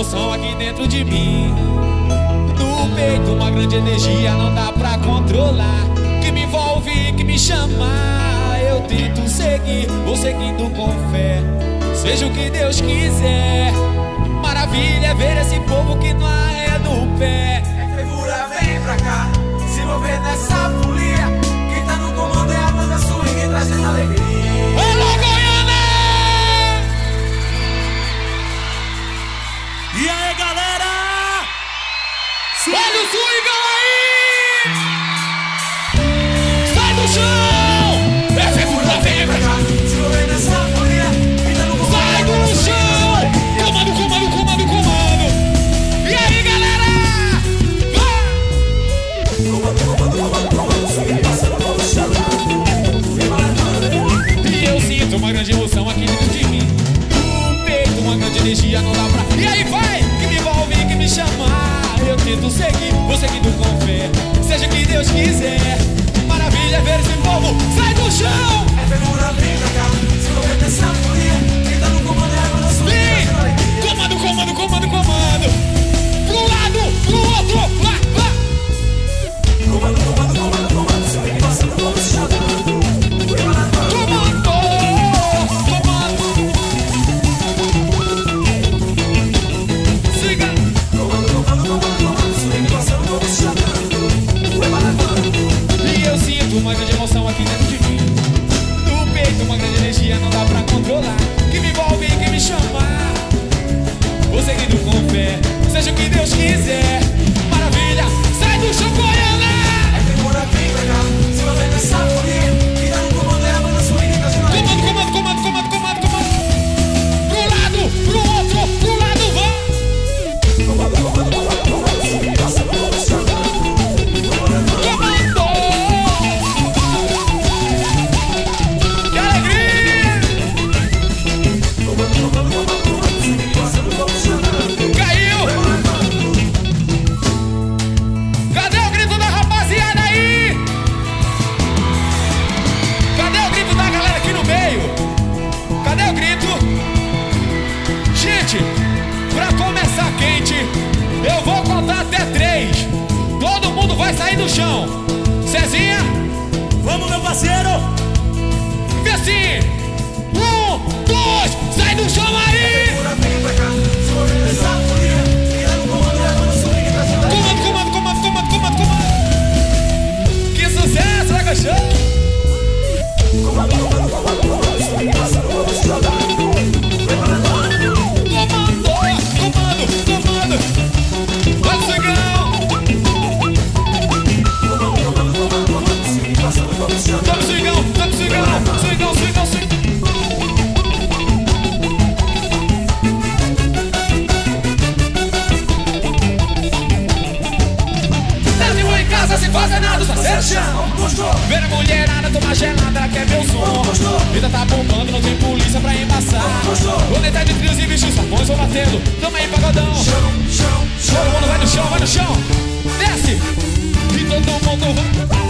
emoção aqui dentro de mim. No peito uma grande energia, não dá pra controlar, que me envolve, que me chama. Eu tento seguir, vou seguindo com fé, seja o que Deus quiser. Maravilha é ver esse povo que não arreda o pé. É fervura, vem pra cá, se envolver nessa folia. Quem tá no comando é a banda swing, trazendo alegria. Alô, Goiânia! E aí, galera? Olha o swingão aí! Sai do chão! É fervura, vem pra cá, se envolver nessa folia. Quem tá no comando sai é a do banda swing, chão! Comando, comando, comando, comando! E aí, galera? E eu sinto uma grande emoção aqui dentro de mim. No peito uma grande energia, não dá pra... E aí vai, que me envolve, que me chama. Eu tento seguir, vou seguindo com fé, seja o que Deus quiser. Maravilha é ver esse povo, sai do chão! é fervura, vem pra cá, se envolver nessa folia. Quem tá no comando é a banda swing, Vem! trazendo alegria. Comando, comando, comando, comando! Pro lado, pro outro, lá, lá! Comando, comando, comando, comando, swing passando, vamos chegando. Comando, comando! Siga! Comando, comando, comando, comando, swing passando, vamos chegando. E eu sinto uma grande emoção aqui dentro de mim. No peito uma grande energia, não dá pra controlar, que me envolve, que me chama. Vou seguindo com fé, seja o que Deus quiser. Maravilha, sai do chão, Goiânia! É fervura, vem pra cá, se envolver nessa folia. Quem tá no comando é a banda swing, trazendo alegria. Comando, comando, comando, comando, comando, comando! Pro lado, pro outro, pro lado, vá! Comando, comando, comando, comando, swing passando, vamos chegando. Comando! Que alegria! Comando, comando, comando, comando, swing passando, vamos chegando. Caiu! Cadê o grito da rapaziada aí? Cadê o grito da galera aqui no meio? Cadê o grito? Gente, pra começar quente, eu vou contar até 3. Todo mundo vai sair do chão. Cezinha, Vamos, meu parceiro! vê assim. 1, 2, sai do chão aí! Fervura, vem pra cá, se envolver nessa folia. Quem tá no comando é a banda swing, trazendo alegria. Comando, comando, comando, comando, comando, comando. Que sucesso, vai show! Comando, comando, comando, comando, swing passando, vamos chegando. Comando, comando, comando. Vai, Swingão! Comando, comando, comando, comando, swing passando, vamos chegando. Tamo Swingão, tamo Swingão, Swingão, Swingão, Swingão. Terminou em casa sem fazer nada, só ser chão. Gostou? Ver a mulherada tomar gelada, ela quer meu som. Gostou? Vida tá bombando, não tem polícia pra embaçar. Gostou? Planeta de trios e bichos, sapões vão batendo. Tamo aí, pagodão. Chão, chão, Todo mundo chão. vai no chão, vai no chão. Desce. E todo mundo vai.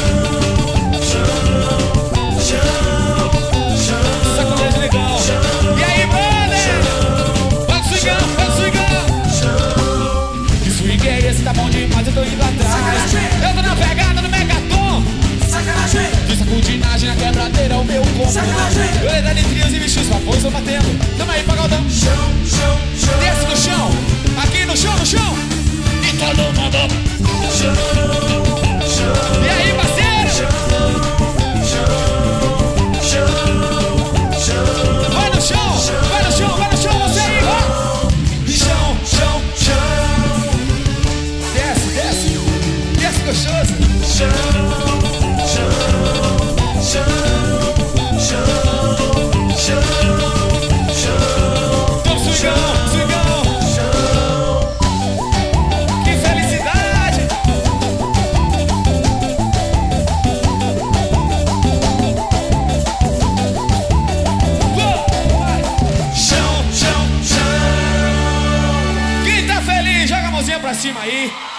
Sacanagem legal. E aí, brother? Vai no swingão, vai no swingão. Que swing é esse? Tá bom demais, eu tô indo atrás. Eu tô na pegada do Megaton. Sacanagem, De sacudinagem na quebradeira, o meu comando. Sacanagem. Planeta de trios e bichos, sapões vão batendo. Tamo aí, pagodão. chão, chão, chão. Desce no chão. Aqui no chão, no chão. E todo mundo. Chão, chão, E aí, parceiro? chão, chão. Vai no chão, vai no chão, vai no chão, você aí, vai! Chão, chão, chão! Desce, desce! Desce gostoso! Chão, chão, chão, chão, chão. Tamo swingão, swingão! Que felicidade! Vai! Chão, chão, chão! Quem tá feliz, joga a mãozinha pra cima aí!